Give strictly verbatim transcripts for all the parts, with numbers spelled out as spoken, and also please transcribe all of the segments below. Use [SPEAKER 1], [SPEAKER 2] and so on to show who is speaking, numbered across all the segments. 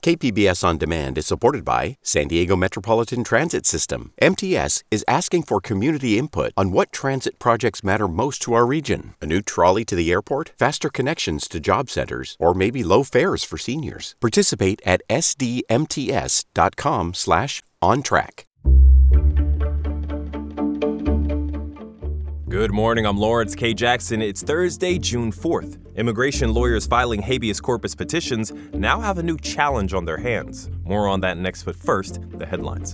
[SPEAKER 1] K P B S On Demand is supported by San Diego Metropolitan Transit System. M T S is asking for community input on what transit projects matter most to our region. A new trolley to the airport, faster connections to job centers, or maybe low fares for seniors. Participate at s d m t s dot com slash on track.
[SPEAKER 2] Good morning, I'm Lawrence K. Jackson. It's Thursday, June fourth. Immigration lawyers filing habeas corpus petitions now have a new challenge on their hands. More on that next, but first, the headlines.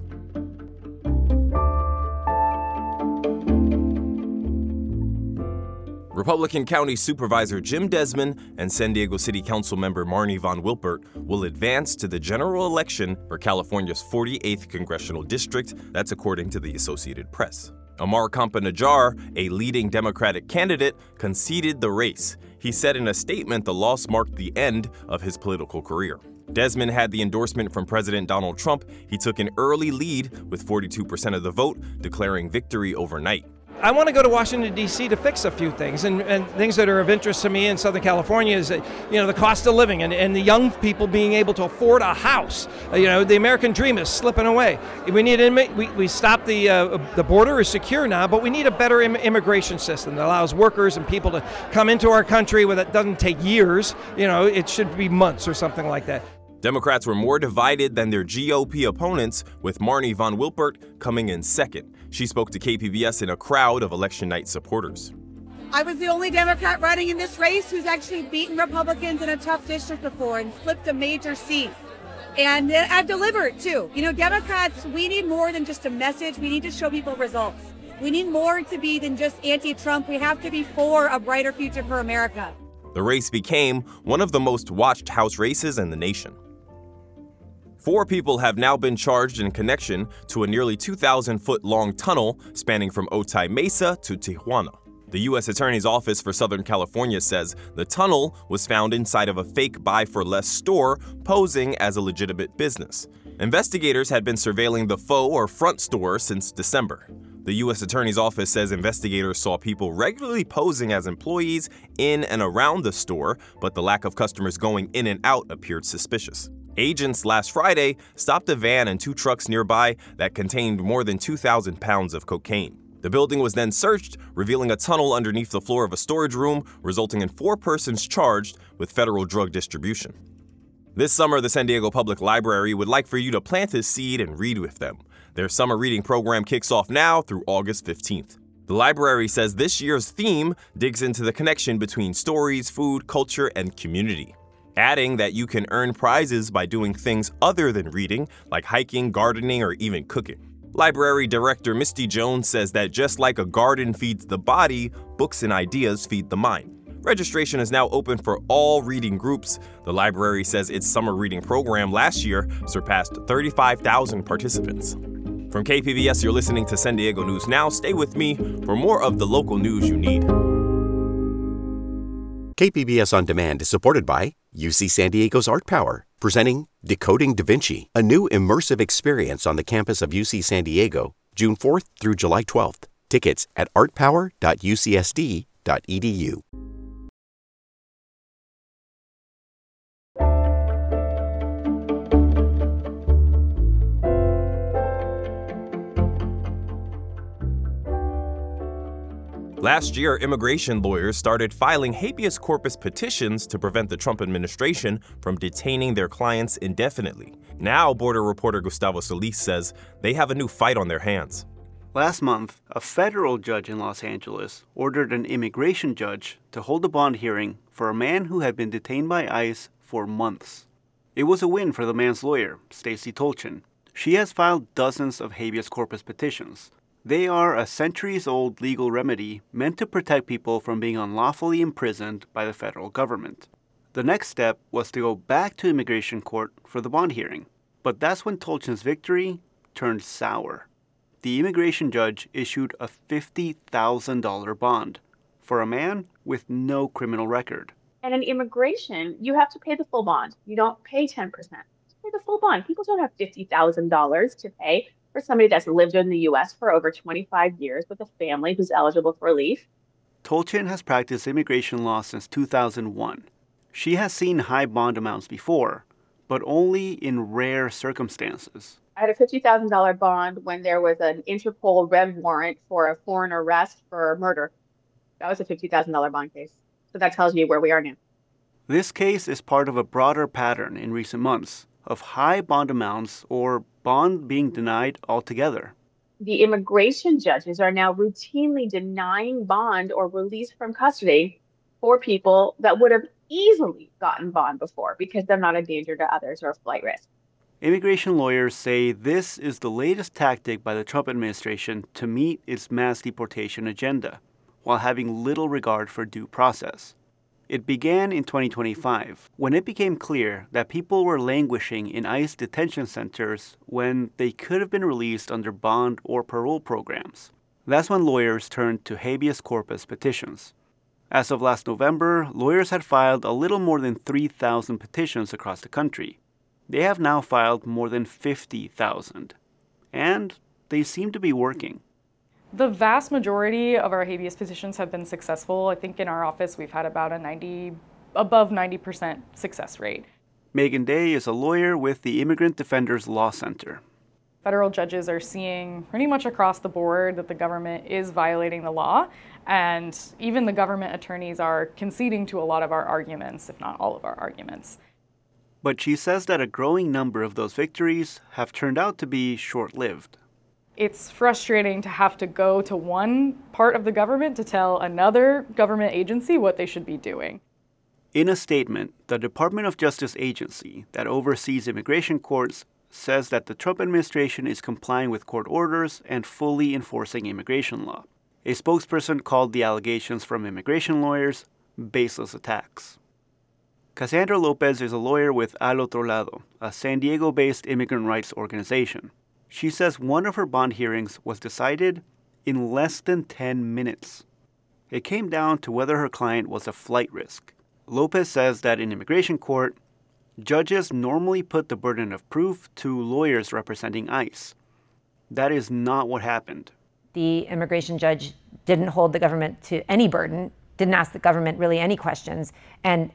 [SPEAKER 2] Republican County Supervisor Jim Desmond and San Diego City Council member Marnie Von Wilpert will advance to the general election for California's forty-eighth Congressional District. That's according to the Associated Press. Amar Kampa-Najjar, a leading Democratic candidate, conceded the race. He said in a statement the loss marked the end of his political career. Desmond had the endorsement from President Donald Trump. He took an early lead with forty-two percent of the vote, declaring victory overnight.
[SPEAKER 3] I want to go to Washington, D C to fix a few things, and, and things that are of interest to me in Southern California is, that, you know, the cost of living and, and the young people being able to afford a house. Uh, you know, the American dream is slipping away. We need we we stop the uh, the border is secure now, but we need a better im- immigration system that allows workers and people to come into our country where that doesn't take years. You know, it should be months or something like that.
[SPEAKER 2] Democrats were more divided than their G O P opponents, with Marnie Von Wilpert coming in second. She spoke to K P B S in a crowd of election night supporters.
[SPEAKER 4] I was the only Democrat running in this race who's actually beaten Republicans in a tough district before and flipped a major seat. And I've delivered, too. You know, Democrats, we need more than just a message. We need to show people results. We need more to be than just anti-Trump. We have to be for a brighter future for America.
[SPEAKER 2] The race became one of the most watched House races in the nation. Four people have now been charged in connection to a nearly two thousand foot long tunnel spanning from Otay Mesa to Tijuana. The U S Attorney's Office for Southern California says the tunnel was found inside of a fake Buy for Less store posing as a legitimate business. Investigators had been surveilling the faux or front store since December. The U S Attorney's Office says investigators saw people regularly posing as employees in and around the store, but the lack of customers going in and out appeared suspicious. Agents last Friday stopped a van and two trucks nearby that contained more than two thousand pounds of cocaine. The building was then searched, revealing a tunnel underneath the floor of a storage room, resulting in four persons charged with federal drug distribution. This summer, the San Diego Public Library would like for you to plant a seed and read with them. Their summer reading program kicks off now through August fifteenth. The library says this year's theme digs into the connection between stories, food, culture, and community, adding that you can earn prizes by doing things other than reading, like hiking, gardening, or even cooking. Library Director Misty Jones says that just like a garden feeds the body, books and ideas feed the mind. Registration is now open for all reading groups. The library says its summer reading program last year surpassed thirty-five thousand participants. From K P B S, you're listening to San Diego News Now. Stay with me for more of the local news you need.
[SPEAKER 1] K P B S On Demand is supported by U C San Diego's Art Power, presenting Decoding Da Vinci, a new immersive experience on the campus of U C San Diego, June fourth through July twelfth. Tickets at art power dot u c s d dot e d u.
[SPEAKER 2] Last year, immigration lawyers started filing habeas corpus petitions to prevent the Trump administration from detaining their clients indefinitely. Now, border reporter Gustavo Solis says they have a new fight on their hands.
[SPEAKER 5] Last month, a federal judge in Los Angeles ordered an immigration judge to hold a bond hearing for a man who had been detained by ICE for months. It was a win for the man's lawyer, Stacey Tolchin. She has filed dozens of habeas corpus petitions. They are a centuries-old legal remedy meant to protect people from being unlawfully imprisoned by the federal government. The next step was to go back to immigration court for the bond hearing. But that's when Tolchin's victory turned sour. The immigration judge issued a fifty thousand dollars bond for a man with no criminal record.
[SPEAKER 6] And in immigration, you have to pay the full bond. You don't pay ten percent. You pay the full bond. People don't have fifty thousand dollars to pay for somebody that's lived in the U S for over twenty-five years with a family who's eligible for relief.
[SPEAKER 5] Tolchin has practiced immigration law since two thousand one. She has seen high bond amounts before, but only in rare circumstances.
[SPEAKER 6] I had a fifty thousand dollars bond when there was an Interpol red warrant for a foreign arrest for murder. That was a fifty thousand dollars bond case. So that tells you where we are now.
[SPEAKER 5] This case is part of a broader pattern in recent months of high bond amounts or bond being denied altogether.
[SPEAKER 6] The immigration judges are now routinely denying bond or release from custody for people that would have easily gotten bond before because they're not a danger to others or a flight risk.
[SPEAKER 5] Immigration lawyers say this is the latest tactic by the Trump administration to meet its mass deportation agenda, while having little regard for due process. It began in twenty twenty-five, when it became clear that people were languishing in ICE detention centers when they could have been released under bond or parole programs. That's when lawyers turned to habeas corpus petitions. As of last November, lawyers had filed a little more than three thousand petitions across the country. They have now filed more than fifty thousand. And they seem to be working.
[SPEAKER 7] The vast majority of our habeas petitions have been successful. I think in our office we've had about a ninety, above ninety percent success rate.
[SPEAKER 5] Megan Day is a lawyer with the Immigrant Defenders Law Center.
[SPEAKER 7] Federal judges are seeing pretty much across the board that the government is violating the law, and even the government attorneys are conceding to a lot of our arguments, if not all of our arguments.
[SPEAKER 5] But she says that a growing number of those victories have turned out to be short-lived.
[SPEAKER 7] It's frustrating to have to go to one part of the government to tell another government agency what they should be doing.
[SPEAKER 5] In a statement, the Department of Justice agency that oversees immigration courts says that the Trump administration is complying with court orders and fully enforcing immigration law. A spokesperson called the allegations from immigration lawyers baseless attacks. Cassandra Lopez is a lawyer with Al Otro Lado, a San Diego-based immigrant rights organization. She says one of her bond hearings was decided in less than ten minutes. It came down to whether her client was a flight risk. Lopez says that in immigration court, judges normally put the burden of proof to lawyers representing ICE. That is not what happened.
[SPEAKER 8] The immigration judge didn't hold the government to any burden, didn't ask the government really any questions, and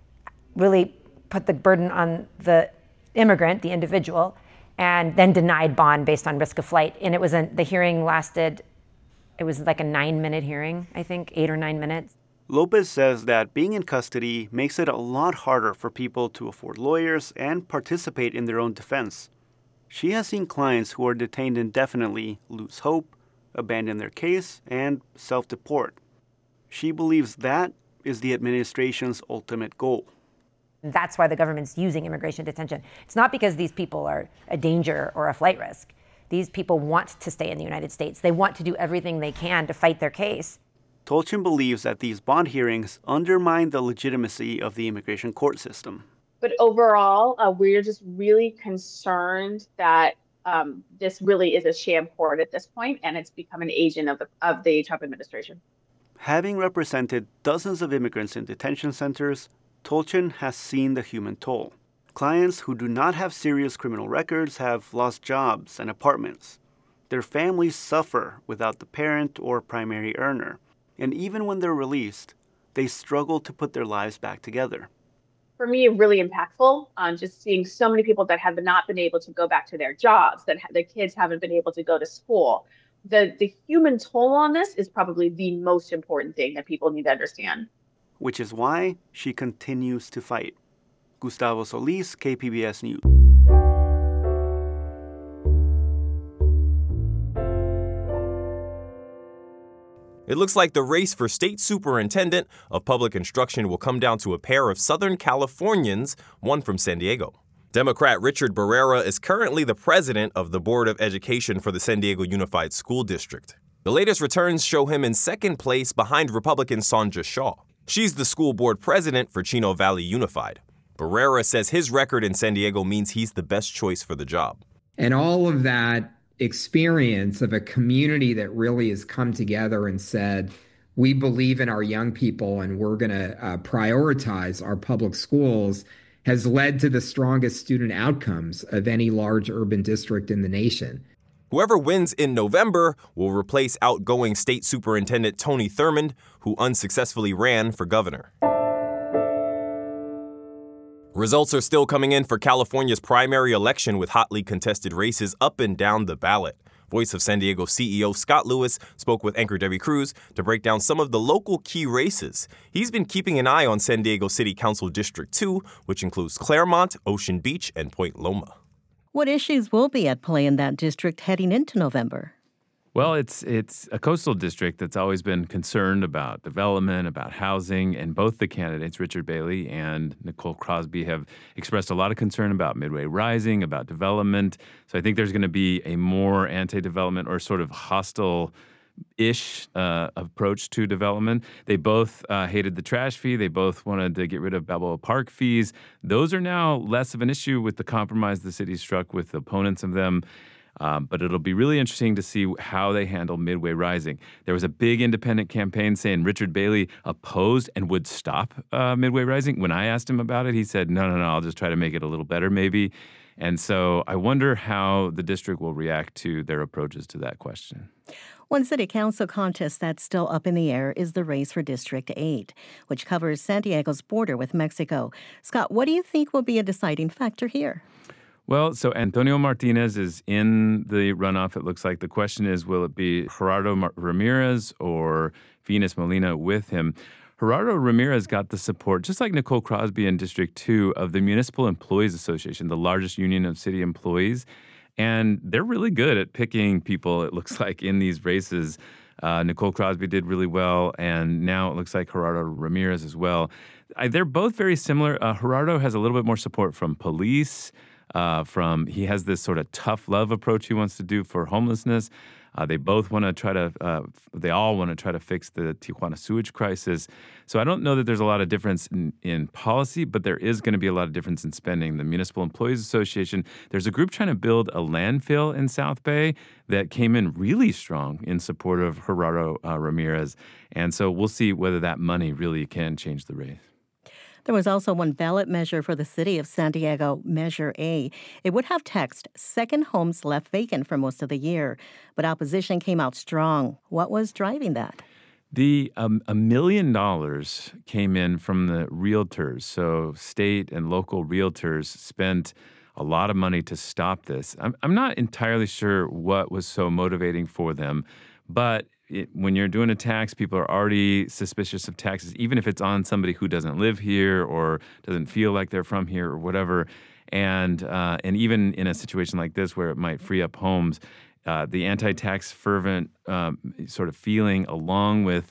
[SPEAKER 8] really put the burden on the immigrant, the individual, and then denied bond based on risk of flight. And it was a, the hearing lasted, it was like a nine-minute hearing, I think, eight or nine minutes.
[SPEAKER 5] Lopez says that being in custody makes it a lot harder for people to afford lawyers and participate in their own defense. She has seen clients who are detained indefinitely lose hope, abandon their case, and self-deport. She believes that is the administration's ultimate goal.
[SPEAKER 8] That's why the government's using immigration detention. It's not because these people are a danger or a flight risk. These people want to stay in the United States. They want to do everything they can to fight their case.
[SPEAKER 5] Tolchin believes that these bond hearings undermine the legitimacy of the immigration court system.
[SPEAKER 6] But overall, uh, we're just really concerned that um, this really is a sham court at this point, and it's become an agent of the, of the Trump administration.
[SPEAKER 5] Having represented dozens of immigrants in detention centers, Tolchin has seen the human toll. Clients who do not have serious criminal records have lost jobs and apartments. Their families suffer without the parent or primary earner. And even when they're released, they struggle to put their lives back together.
[SPEAKER 6] For me, really impactful on just seeing so many people that have not been able to go back to their jobs, that the kids haven't been able to go to school. The, the human toll on this is probably the most important thing that people need to understand.
[SPEAKER 5] Which is why she continues to fight. Gustavo Solis, K P B S News.
[SPEAKER 2] It looks like the race for state superintendent of public instruction will come down to a pair of Southern Californians, one from San Diego. Democrat Richard Barrera is currently the president of the Board of Education for the San Diego Unified School District. The latest returns show him in second place behind Republican Sandra Shaw. She's the school board president for Chino Valley Unified. Barrera says his record in San Diego means he's the best choice for the job.
[SPEAKER 9] And all of that experience of a community that really has come together and said, we believe in our young people and we're going to uh, prioritize our public schools has led to the strongest student outcomes of any large urban district in the nation.
[SPEAKER 2] Whoever wins in November will replace outgoing State Superintendent Tony Thurmond, who unsuccessfully ran for governor. Results are still coming in for California's primary election with hotly contested races up and down the ballot. Voice of San Diego C E O Scott Lewis spoke with anchor Debbie Cruz to break down some of the local key races. He's been keeping an eye on San Diego City Council District two, which includes Claremont, Ocean Beach, and Point Loma.
[SPEAKER 10] What issues will be at play in that district heading into November?
[SPEAKER 11] Well, it's it's a coastal district that's always been concerned about development, about housing, and both the candidates, Richard Bailey and Nicole Crosby, have expressed a lot of concern about Midway Rising, about development. So I think there's going to be a more anti-development or sort of hostile-ish uh, approach to development. They both uh, hated the trash fee. They both wanted to get rid of Balboa Park fees. Those are now less of an issue with the compromise the city struck with opponents of them. Um, but it'll be really interesting to see how they handle Midway Rising. There was a big independent campaign saying Richard Bailey opposed and would stop uh, Midway Rising. When I asked him about it, he said, no, no, no, I'll just try to make it a little better maybe. And so I wonder how the district will react to their approaches to that question.
[SPEAKER 10] One city council contest that's still up in the air is the race for District eight, which covers San Diego's border with Mexico. Scott, what do you think will be a deciding factor here?
[SPEAKER 11] Well, so Antonio Martinez is in the runoff, it looks like. The question is, will it be Gerardo Mar- Ramirez or Venus Molina with him? Gerardo Ramirez got the support, just like Nicole Crosby in District two, of the Municipal Employees Association, the largest union of city employees. And they're really good at picking people, it looks like, in these races. Uh, Nicole Crosby did really well, and now it looks like Gerardo Ramirez as well. I, they're both very similar. Uh, Gerardo has a little bit more support from police. Uh, from he has this sort of tough love approach he wants to do for homelessness. Uh, they both want to try to, uh, they all want to try to fix the Tijuana sewage crisis. So I don't know that there's a lot of difference in, in policy, but there is going to be a lot of difference in spending. The Municipal Employees Association, there's a group trying to build a landfill in South Bay that came in really strong in support of Gerardo uh, Ramirez. And so we'll see whether that money really can change the race.
[SPEAKER 10] There was also one ballot measure for the city of San Diego, Measure A. It would have text second homes left vacant for most of the year, but opposition came out strong. What was driving that?
[SPEAKER 11] The um, a million dollars came in from the realtors. So state and local realtors spent a lot of money to stop this. I'm, I'm not entirely sure what was so motivating for them, but It, when you're doing a tax, people are already suspicious of taxes, even if it's on somebody who doesn't live here or doesn't feel like they're from here or whatever. And uh, and even in a situation like this where it might free up homes, uh, the anti-tax fervent um, sort of feeling along with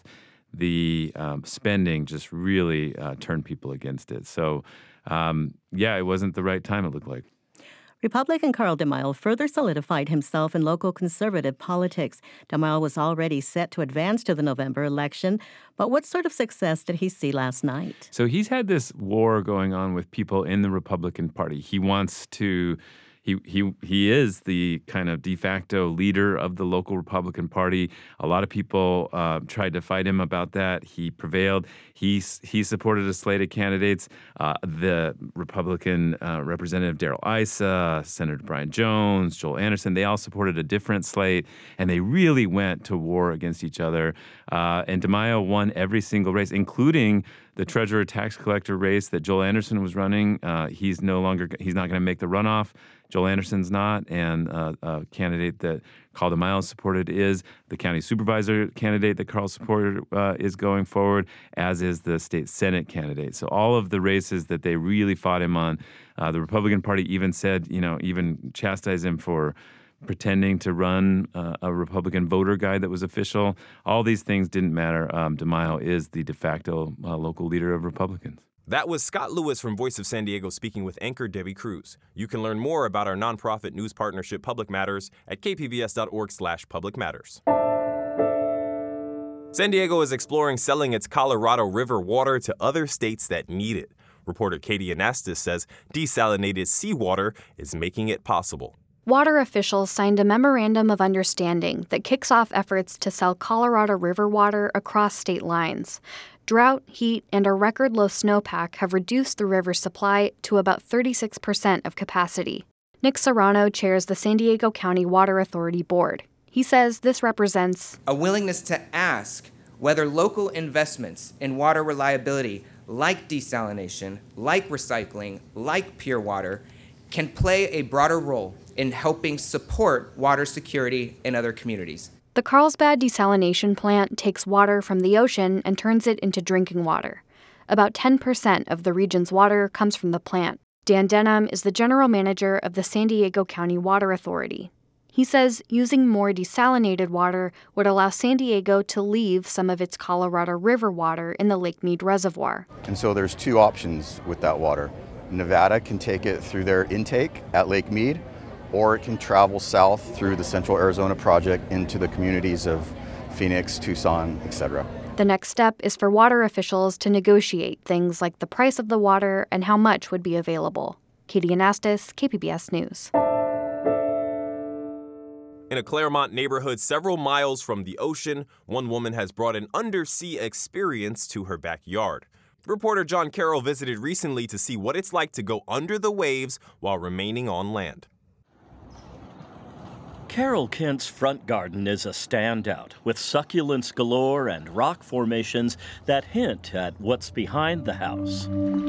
[SPEAKER 11] the um, spending just really uh, turned people against it. So, um, yeah, it wasn't the right time, it looked like.
[SPEAKER 10] Republican Carl DeMille further solidified himself in local conservative politics. DeMille was already set to advance to the November election, but what sort of success did he see last night?
[SPEAKER 11] So he's had this war going on with people in the Republican Party. He wants to... He he he is the kind of de facto leader of the local Republican Party. A lot of people uh, tried to fight him about that. He prevailed. He he supported a slate of candidates. Uh, the Republican uh, Representative Darrell Issa, Senator Brian Jones, Joel Anderson, they all supported a different slate, and they really went to war against each other. Uh, and DeMille won every single race, including the treasurer tax collector race that Joel Anderson was running. Uh, he's no longer he's not going to make the runoff. Joel Anderson's not, and uh, a candidate that Carl DeMille supported is the county supervisor candidate that Carl supported uh, is going forward, as is the state senate candidate. So all of the races that they really fought him on, uh, the Republican Party even said, you know, even chastised him for pretending to run uh, a Republican voter guide that was official. All these things didn't matter. Um, DeMille is the de facto uh, local leader of Republicans.
[SPEAKER 2] That was Scott Lewis from Voice of San Diego speaking with anchor Debbie Cruz. You can learn more about our nonprofit news partnership Public Matters at k p b s dot org slash public matters. San Diego is exploring selling its Colorado River water to other states that need it. Reporter Katie Anastas says desalinated seawater is making it possible.
[SPEAKER 12] Water officials signed a memorandum of understanding that kicks off efforts to sell Colorado River water across state lines. Drought, heat, and a record low snowpack have reduced the river's supply to about thirty-six percent of capacity. Nick Serrano chairs the San Diego County Water Authority Board. He says this represents
[SPEAKER 13] a willingness to ask whether local investments in water reliability like desalination, like recycling, like pure water, can play a broader role in helping support water security in other communities.
[SPEAKER 12] The Carlsbad desalination plant takes water from the ocean and turns it into drinking water. About ten percent of the region's water comes from the plant. Dan Denham is the general manager of the San Diego County Water Authority. He says using more desalinated water would allow San Diego to leave some of its Colorado River water in the Lake Mead Reservoir.
[SPEAKER 14] And so there's two options with that water. Nevada can take it through their intake at Lake Mead, or it can travel south through the Central Arizona Project into the communities of Phoenix, Tucson, et cetera.
[SPEAKER 12] The next step is for water officials to negotiate things like the price of the water and how much would be available. Katie Anastas, K P B S News.
[SPEAKER 2] In a Claremont neighborhood several miles from the ocean, one woman has brought an undersea experience to her backyard. Reporter John Carroll visited recently to see what it's like to go under the waves while remaining on land.
[SPEAKER 15] Carol Kent's front garden is a standout, with succulents galore and rock formations that hint at what's behind the house.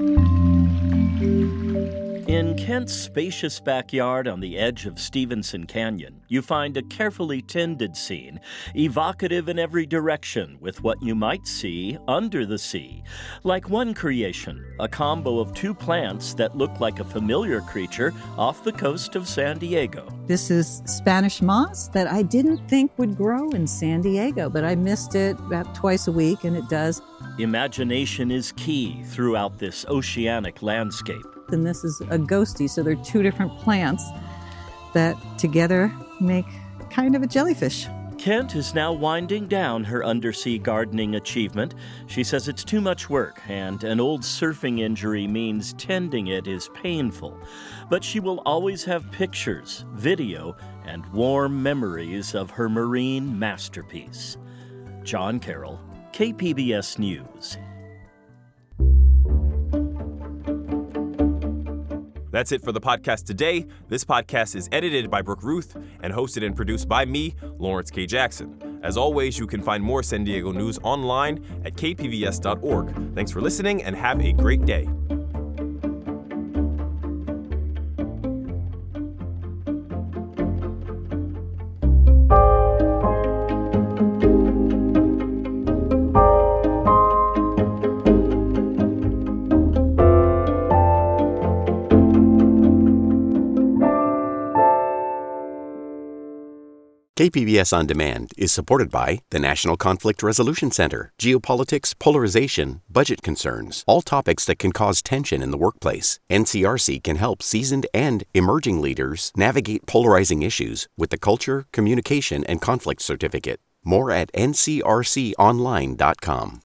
[SPEAKER 15] In Kent's spacious backyard on the edge of Stevenson Canyon, you find a carefully tended scene, evocative in every direction with what you might see under the sea. Like one creation, a combo of two plants that look like a familiar creature off the coast of San Diego.
[SPEAKER 16] This is Spanish moss that I didn't think would grow in San Diego, but I missed it about twice a week, and it does.
[SPEAKER 15] Imagination is key throughout this oceanic landscape.
[SPEAKER 16] And this is a ghostie, so they're two different plants that together make kind of a jellyfish.
[SPEAKER 15] Kent is now winding down her undersea gardening achievement. She says it's too much work, and an old surfing injury means tending it is painful. But she will always have pictures, video, and warm memories of her marine masterpiece. John Carroll, K P B S News.
[SPEAKER 2] That's it for the podcast today. This podcast is edited by Brooke Ruth and hosted and produced by me, Lawrence K. Jackson. As always, you can find more San Diego news online at k p b s dot org. Thanks for listening and have a great day.
[SPEAKER 1] K P B S On Demand is supported by the National Conflict Resolution Center, geopolitics, polarization, budget concerns, all topics that can cause tension in the workplace. N C R C can help seasoned and emerging leaders navigate polarizing issues with the Culture, Communication, and Conflict Certificate. More at n c r c online dot com.